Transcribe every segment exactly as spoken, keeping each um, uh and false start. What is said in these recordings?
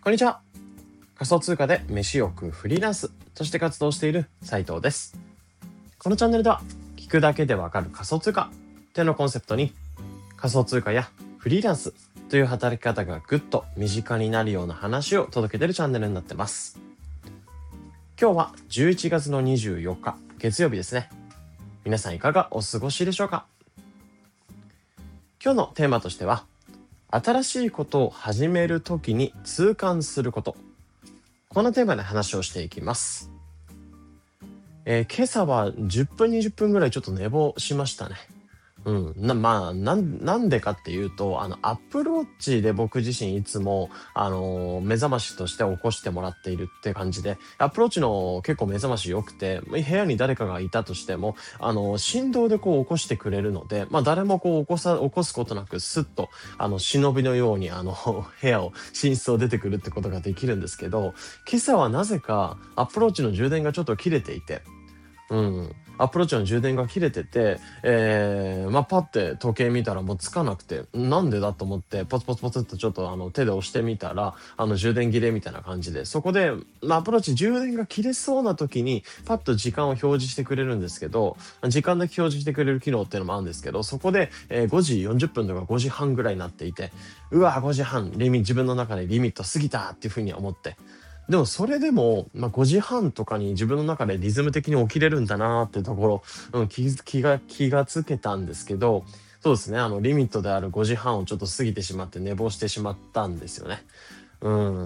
こんにちは。仮想通貨で飯を食うフリーランスとして活動している斉藤です。このチャンネルでは聞くだけでわかる仮想通貨というのをコンセプトに、仮想通貨やフリーランスという働き方がぐっと身近になるような話を届けているチャンネルになってます。今日はじゅういちがつのにじゅうよっか月曜日ですね。皆さんいかがお過ごしでしょうか。今日のテーマとしては、新しいことを始めるときに痛感すること、このテーマで話をしていきます。えー、今朝はじゅっぷんにじゅっぷんぐらいちょっと寝坊しましたね。うん、なまあなんなんでかっていうと、あのアップルウォッチで僕自身いつもあのー目覚ましとして起こしてもらっているって感じで、アップルウォッチの結構目覚まし良くて、部屋に誰かがいたとしてもあのー振動でこう起こしてくれるので、まあ誰もこう起こさ起こすことなくスッとあの忍びのようにあの部屋を寝室を出てくるってことができるんですけど、今朝はなぜかアップルウォッチの充電がちょっと切れていて。うん、アプローチの充電が切れてて、えー、まあ、パッて時計見たらもうつかなくて、なんでだと思って、ポツポツポツっとちょっとあの手で押してみたら、あの充電切れみたいな感じで、そこで、まあ、アプローチ充電が切れそうな時に、パッと時間を表示してくれるんですけど、時間だけ表示してくれる機能っていうのもあるんですけど、そこで、えー、ごじよんじゅっぷんとかごじはんぐらいになっていて、うわ、ごじはん、リミ、自分の中でリミット過ぎたっていうふうに思って、でもそれでも、まあ、ごじはんとかに自分の中でリズム的に起きれるんだなーってところ、うん、気気が、気がつけたんですけど、そうですね、あの、リミットであるごじはんをちょっと過ぎてしまって寝坊してしまったんですよね。うん、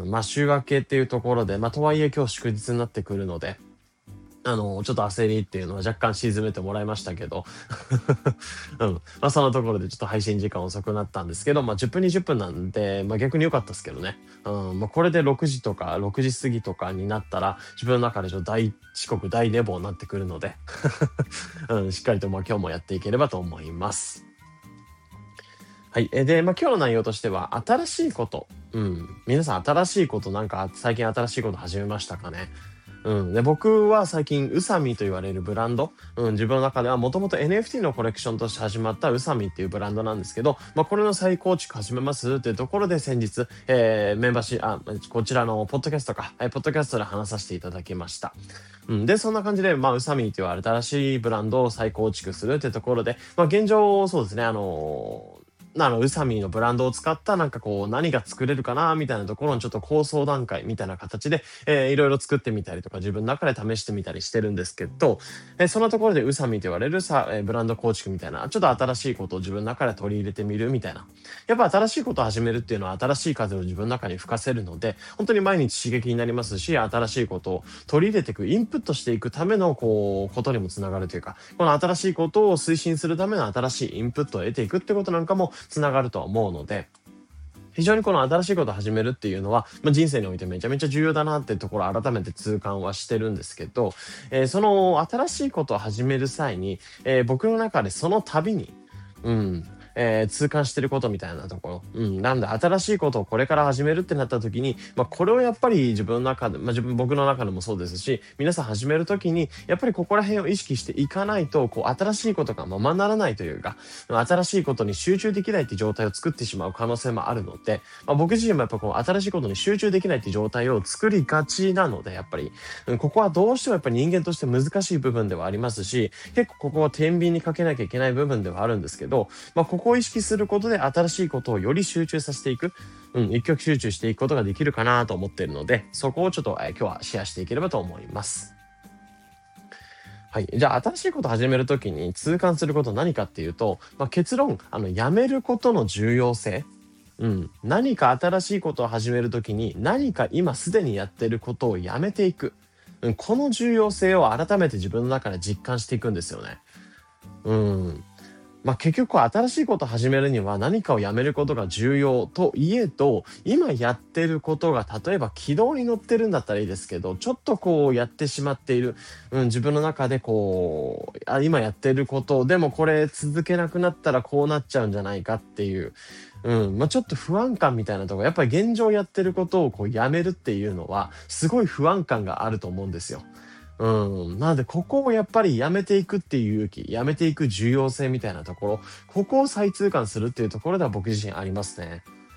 まあ、週明けっていうところで、まあ、とはいえ今日祝日になってくるので、あの、ちょっと焦りっていうのは若干沈めてもらいましたけど、うん。まあ、そのところでちょっと配信時間遅くなったんですけど、まあ、じゅっぷんにじゅっぷんなんで、まあ、逆に良かったですけどね。うん。まあ、これでろくじとかろくじ過ぎとかになったら、自分の中でちょっと大遅刻、大寝坊になってくるので、うん、しっかりとまあ今日もやっていければと思います。はい。えで、まあ、今日の内容としては、新しいこと。うん。皆さん新しいことなんか最近新しいこと始めましたかね。うん。で、僕は最近、宇佐美と言われるブランド、うん、自分の中ではもともと エヌエフティー のコレクションとして始まった宇佐美っていうブランドなんですけど、まあ、これの再構築始めますっていうところで先日、えー、メンバーシあ、こちらのポッドキャストか、えーポッドキャストで話させていただきました。うん。で、そんな感じで、まあ、宇佐美という新しいブランドを再構築するっていうところで、まあ、現状、そうですね、あのーあの、宇佐美のブランドを使ったなんかこう何が作れるかなみたいなところのちょっと構想段階みたいな形で、えー、いろいろ作ってみたりとか自分の中で試してみたりしてるんですけど、えーそのところで宇佐美と言われるさ、えーブランド構築みたいな、ちょっと新しいことを自分の中で取り入れてみるみたいな。やっぱ新しいことを始めるっていうのは新しい風を自分の中に吹かせるので、本当に毎日刺激になりますし、新しいことを取り入れていく、インプットしていくためのこう、ことにもつながるというか、この新しいことを推進するための新しいインプットを得ていくってことなんかもつながるとは思うので、非常にこの新しいことを始めるっていうのは、まあ、人生においてめちゃめちゃ重要だなっていうところを改めて痛感はしてるんですけど、えーその新しいことを始める際に、えー僕の中でその度に、うん、えー痛感してることみたいなところ。うん。なんで、新しいことをこれから始めるってなった時に、まあ、これをやっぱり自分の中で、まあ、自分、僕の中でもそうですし、皆さん始める時に、やっぱりここら辺を意識していかないと、こう、新しいことがままならないというか、新しいことに集中できないっていう状態を作ってしまう可能性もあるので、まあ、僕自身もやっぱこう、新しいことに集中できないっていう状態を作りがちなので、やっぱり、うんここはどうしてもやっぱり人間として難しい部分ではありますし、結構ここは天秤にかけなきゃいけない部分ではあるんですけど、まあ、ここを意識することで新しいことをより集中させていく、うん、一極集中していくことができるかなと思っているので、そこをちょっと、えー今日はシェアしていければと思います。はい。じゃあ、新しいことを始めるときに痛感することは何かっていうと、まあ、結論、あの、やめることの重要性。うん。何か新しいことを始めるときに、何か今すでにやってることをやめていく。うん、この重要性を改めて自分の中で実感していくんですよね。うん。まあ、結局新しいことを始めるには何かをやめることが重要といえど、今やってることが例えば軌道に乗ってるんだったらいいですけど、ちょっとこうやってしまっている、うん、自分の中でこう、あ、今やってること、でもこれ続けなくなったらこうなっちゃうんじゃないかっていう、うん、まあ、ちょっと不安感みたいなところ、やっぱり現状やってることをこうやめるっていうのは、すごい不安感があると思うんですよ。うん。なので、ここをやっぱりやめていくっていう勇気、やめていく重要性みたいなところ、ここを再痛感するっていうところでは僕自身ありますね。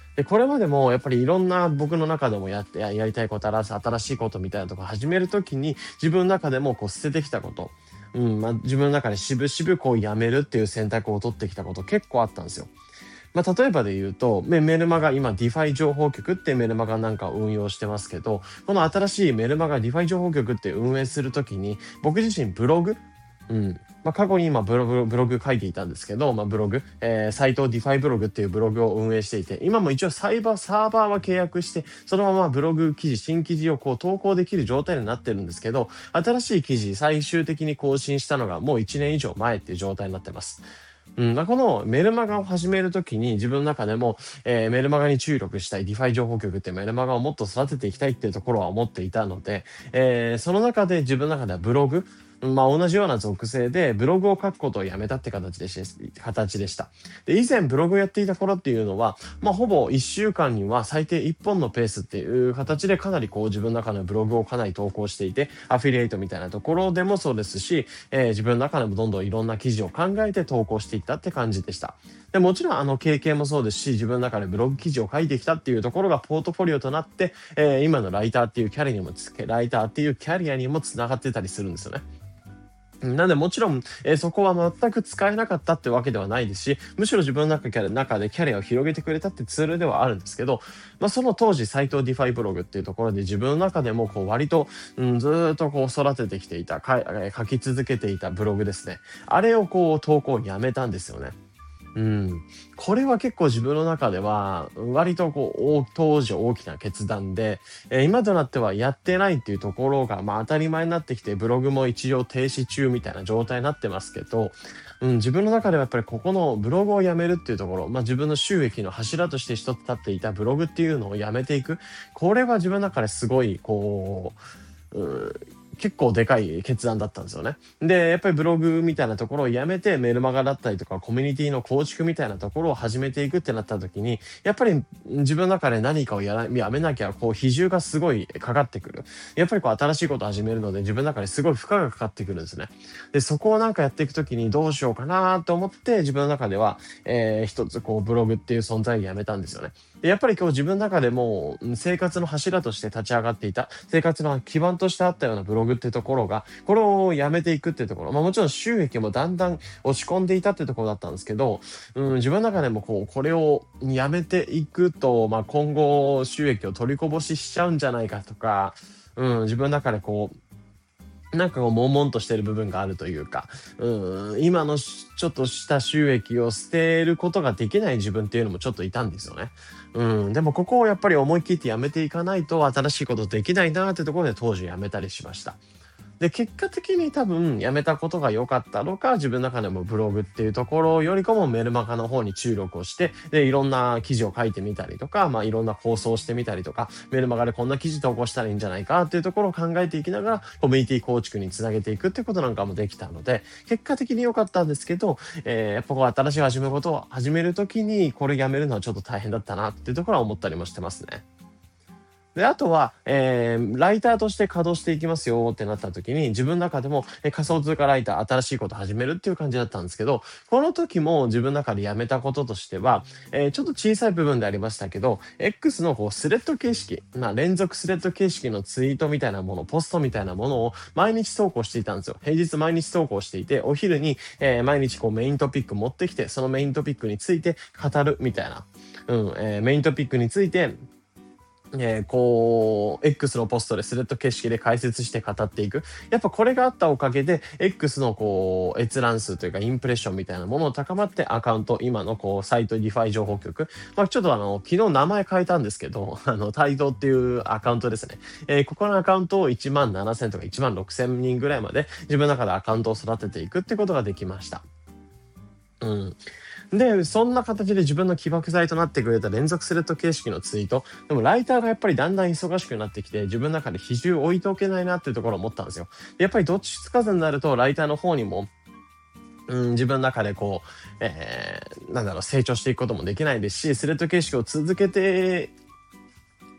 で、これまでもやっぱりいろんな僕の中でもやって、ややりたいこと、新しいことみたいなところ始めるときに、自分の中でもこう捨ててきたこと、うん、まあ、自分の中でしぶしぶこうやめるっていう選択を取ってきたこと結構あったんですよ。まあ、例えばで言うと、メメルマガ、今 ディファイ 情報局ってメルマガなんかを運用してますけど、この新しいメルマガ ディファイ 情報局って運営するときに、僕自身ブログ、うん。まあ、過去に今ブログ、ブログ書いていたんですけど、まあ、ブログ、えー、サイト ディファイ ブログっていうブログを運営していて、今も一応サイバー、サーバーは契約して、そのままブログ記事、新記事をこう投稿できる状態になってるんですけど、新しい記事、最終的に更新したのがもういちねん以上前っていう状態になってます。うん、まあ、このメルマガを始めるときに自分の中でも、えーメルマガに注力したい ディファイ 情報局ってメルマガをもっと育てていきたいっていうところは思っていたので、えーその中で自分の中ではブログ、まあ同じような属性でブログを書くことをやめたって形でし形でした。で、以前ブログをやっていた頃っていうのは、まあほぼいっしゅうかんには最低いっぽんのペースっていう形でかなりこう自分の中のブログをかなり投稿していて、アフィリエイトみたいなところでもそうですし、えー自分の中でもどんどんいろんな記事を考えて投稿していったって感じでした。でもちろんあの経験もそうですし、自分の中でブログ記事を書いてきたっていうところがポートフォリオとなって、えー今のライターっていうキャリアにもつけ、ライターっていうキャリアにもつながってたりするんですよね。なんでもちろん、えーそこは全く使えなかったってわけではないですし、むしろ自分の中キャリ中でキャリアを広げてくれたってツールではあるんですけど、まあ、その当時、サイト ディファイ ブログっていうところで自分の中でもこう割と、うん、ずーっとこう育ててきていた、かいえー書き続けていたブログですね。あれをこう投稿をやめたんですよね。うん。これは結構自分の中では、割とこう、大当時大きな決断で、えー今となってはやってないっていうところが、まあ当たり前になってきて、ブログも一応停止中みたいな状態になってますけど、うん、自分の中ではやっぱりここのブログをやめるっていうところ、まあ自分の収益の柱として一つ立っていたブログっていうのをやめていく。これは自分の中ですごい、こう、う結構でかい決断だったんですよね。で、やっぱりブログみたいなところをやめて、メルマガだったりとか、コミュニティの構築みたいなところを始めていくってなった時に、やっぱり自分の中で何かをやらやめなきゃ、こう、比重がすごいかかってくる。やっぱりこう、新しいことを始めるので、自分の中ですごい負荷がかかってくるんですね。で、そこをなんかやっていく時にどうしようかなと思って、自分の中では、えー一つこう、ブログっていう存在をやめたんですよね。で、やっぱり今日自分の中でもうん生活の柱として立ち上がっていた、生活の基盤としてあったようなブログっていうところが、これをやめていくっていうところ、まあもちろん収益もだんだん落ち込んでいたっていうところだったんですけど、うん、自分の中でもこう、これをやめていくと、まあ今後収益を取りこぼししちゃうんじゃないかとか、うん、自分の中でこう、なんかこう、悶々としてる部分があるというか、うん、今のしちょっとした収益を捨てることができない自分っていうのもちょっといたんですよね。うん、でもここをやっぱり思い切ってやめていかないと新しいことできないなってところで当時やめたりしました。で、結果的に多分やめたことが良かったのか、自分の中でもブログっていうところよりかもメルマガの方に注力をして、で、いろんな記事を書いてみたりとか、まあいろんな構想をしてみたりとか、メルマガでこんな記事投稿したらいいんじゃないかっていうところを考えていきながら、コミュニティ構築につなげていくっていうことなんかもできたので、結果的に良かったんですけど、えーやっぱこう新しい始めることを始めるときに、これやめるのはちょっと大変だったなっていうところは思ったりもしてますね。で、あとは、えーライターとして稼働していきますよってなった時に、自分の中でも、え、仮想通貨ライター、新しいこと始めるっていう感じだったんですけど、この時も自分の中でやめたこととしては、えーちょっと小さい部分でありましたけど、X のこうスレッド形式、まあ連続スレッド形式のツイートみたいなもの、ポストみたいなものを毎日投稿していたんですよ。平日毎日投稿していて、お昼に、えー毎日こうメイントピック持ってきて、そのメイントピックについて語るみたいな。うん、えーメイントピックについて、えーこう、X のポストでスレッド形式で解説して語っていく。やっぱこれがあったおかげで、X のこう、閲覧数というかインプレッションみたいなものを高まってアカウント、今のこう、サイト ディファイ 情報局。まあちょっとあの、昨日名前変えたんですけど、あの、タイドっていうアカウントですね。えーここのアカウントをいちまんななせんとかいちまんろくせんにんぐらいまで自分の中でアカウントを育てていくってことができました。うん。で、そんな形で自分の起爆剤となってくれた連続スレッド形式のツイート。でもライターがやっぱりだんだん忙しくなってきて、自分の中で比重を置いておけないなっていうところを思ったんですよ。でやっぱりどっちつかずになると、ライターの方にも、うん、自分の中でこう、えー、なんだろう、成長していくこともできないですし、スレッド形式を続けて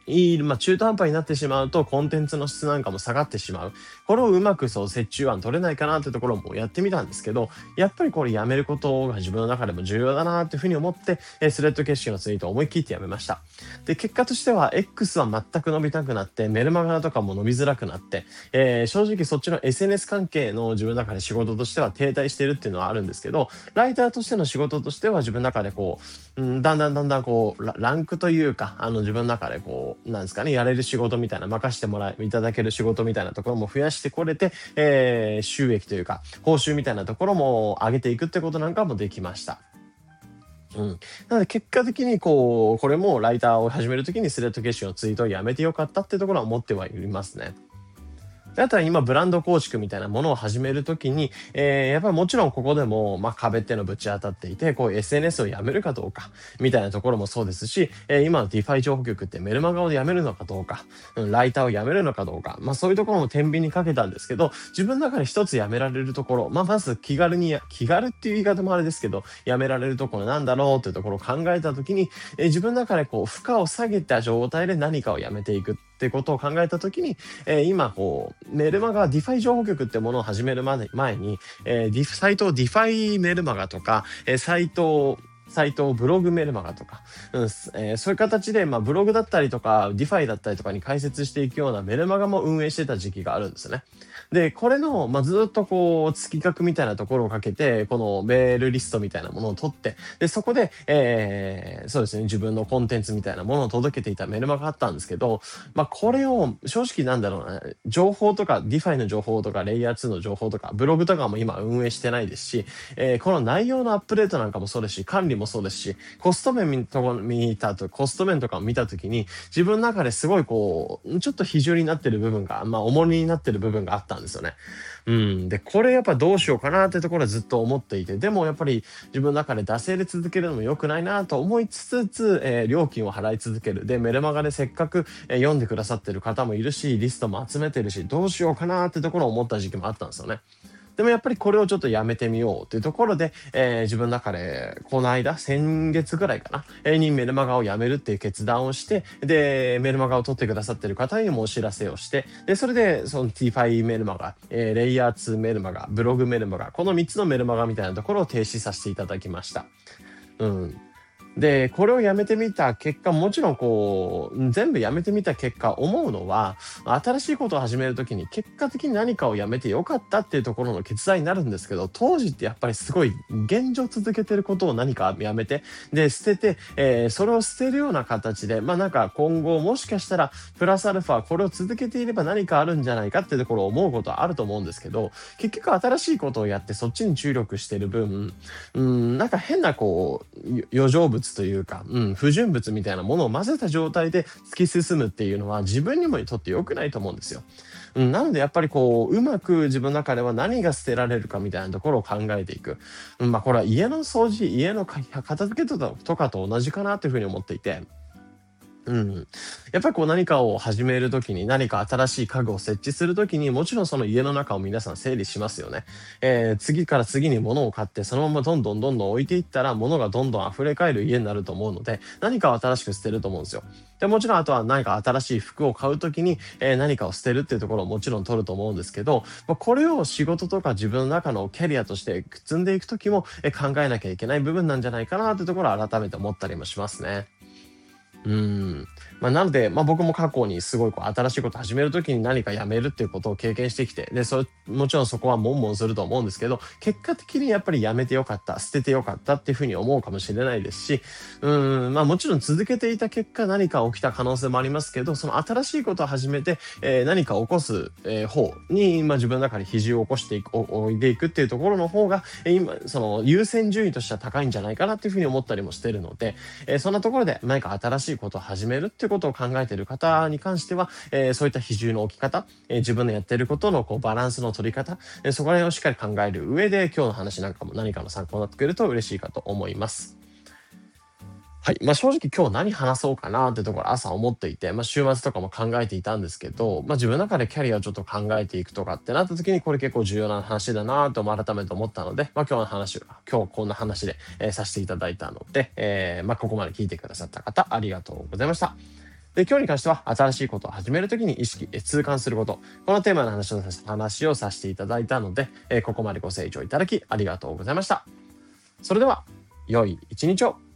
いい、まあ、中途半端になってしまうと、コンテンツの質なんかも下がってしまう。これをうまくそう、折衷案取れないかなってところもやってみたんですけど、やっぱりこれやめることが自分の中でも重要だなっていうふうに思って、えースレッド形式のツイートを思い切ってやめました。で、結果としては X は全く伸びたくなって、メルマガとかも伸びづらくなって、えー正直そっちの エスエヌエス 関係の自分の中で仕事としては停滞しているっていうのはあるんですけど、ライターとしての仕事としては自分の中でこう、うん、だんだんだんだんこうラ、ランクというか、あの自分の中でこう、なんですかね、やれる仕事みたいな、任してもらい、いただける仕事みたいなところも増やしてこれて、えー収益というか、報酬みたいなところも上げていくってことなんかもできました。うん。なので結果的にこう、これもライターを始めるときにスレッド形式のツイートをやめてよかったってところは思ってはいますね。であとは今ブランド構築みたいなものを始めるときに、えーやっぱりもちろんここでも、まあ、壁っていうのぶち当たっていて、こう エスエヌエス をやめるかどうか、みたいなところもそうですし、えー今の DeFi 情報局ってメルマガをやめるのかどうか、うん、ライターをやめるのかどうか、まあそういうところも天秤にかけたんですけど、自分の中で一つやめられるところ、まあまず気軽にや、気軽っていう言い方もあれですけど、やめられるところなんだろうっていうところを考えたときに、えー自分の中でこう負荷を下げた状態で何かをやめていくってことを考えたときに、えー今こう、メルマガ DeFi 情報局ってものを始めるまで前に、えー、ディフサイト DeFi メルマガとか、えーサイトサイト、ブログメルマガとか、うんすえーそういう形で、まあ、ブログだったりとか、DeFi だったりとかに解説していくようなメルマガも運営してた時期があるんですね。で、これの、まあ、ずっとこう、月額みたいなところをかけて、このメールリストみたいなものを取って、で、そこで、えーそうですね、自分のコンテンツみたいなものを届けていたメルマガがあったんですけど、まあ、これを、正直なんだろうな、情報とか、DeFi の情報とか、レイヤーツーの情報とか、ブログとかも今運営してないですし、えーこの内容のアップデートなんかもそうですし、管理もそうですし、コスト面見と見たと、コスト面とかを見たときに、自分の中ですごいこう、ちょっと比重になってる部分が、まあ重荷になってる部分があったんですよね。うん。で、これやっぱどうしようかなってところはずっと思っていて、でもやっぱり自分の中で惰性で続けるのも良くないなと思いつつ、えー料金を払い続ける。で、メルマガでせっかく、えー読んでくださってる方もいるし、リストも集めてるし、どうしようかなってところを思った時期もあったんですよね。でもやっぱりこれをちょっとやめてみようというところで、えー自分の中で、この間、先月ぐらいかな、えーにメルマガをやめるっていう決断をして、で、メルマガを取ってくださってる方にもお知らせをして、で、それで、その DeFi メルマガ、えーレイヤーツーメルマガ、ブログメルマガ、このみっつのメルマガみたいなところを停止させていただきました。うん。で、これをやめてみた結果、もちろんこう、全部やめてみた結果、思うのは、新しいことを始めるときに、結果的に何かをやめてよかったっていうところの決断になるんですけど、当時ってやっぱりすごい、現状続けてることを何かやめて、で、捨てて、えーそれを捨てるような形で、まあなんか今後もしかしたら、プラスアルファ、これを続けていれば何かあるんじゃないかっていうところを思うことはあると思うんですけど、結局新しいことをやってそっちに注力してる分、うん、なんか変なこう、よ余剰物というか、うん、不純物みたいなものを混ぜた状態で突き進むっていうのは自分にもとって良くないと思うんですよ。うん、なのでやっぱりこう、うまく自分の中では何が捨てられるかみたいなところを考えていく。うん、まあこれは家の掃除、家のか片付けとかとかと同じかなというふうに思っていて、うん。やっぱりこう何かを始めるときに、何か新しい家具を設置するときに、もちろんその家の中を皆さん整理しますよね。えー次から次に物を買って、そのままどんどんどんどん置いていったら、物がどんどん溢れ返る家になると思うので、何かを新しく捨てると思うんですよ。で、もちろんあとは何か新しい服を買うときに、えー何かを捨てるっていうところをもちろん取ると思うんですけど、まあ、これを仕事とか自分の中のキャリアとして積んでいくときも、えー考えなきゃいけない部分なんじゃないかなっていうところを改めて思ったりもしますね。うーん。まあ、なので、まあ、僕も過去にすごいこう新しいことを始めるときに何かやめるっていうことを経験してきて、で、それ、もちろんそこは悶々すると思うんですけど、結果的にやっぱりやめてよかった、捨ててよかったっていうふうに思うかもしれないですし、うーん、まあもちろん続けていた結果何か起きた可能性もありますけど、その新しいことを始めて、えー何か起こす、えー方に、まあ自分の中で比重を起こしていく、お置いていくっていうところの方が、えー今、その優先順位としては高いんじゃないかなっていうふうに思ったりもしているので、えーそんなところで何か新しいことを始めるっていうことを考えている方に関しては、えーそういった比重の置き方、えー自分のやっていることのこうバランスの取り方、えーそこら辺をしっかり考える上で今日の話なんかも何かの参考になってくれると嬉しいかと思います。はい。まあ、正直今日何話そうかなってところ朝思っていて、まあ、週末とかも考えていたんですけど、まあ、自分の中でキャリアをちょっと考えていくとかってなった時にこれ結構重要な話だなと改めて思ったので、まあ、今日の話を、今日こんな話で、えーさせていただいたので、えーまあ、ここまで聞いてくださった方ありがとうございました。 で、今日に関しては新しいことを始めるときに意識、痛感すること、このテーマの話を話をさせていただいたので、えー、ここまでご清聴いただきありがとうございました。それでは、良い一日を。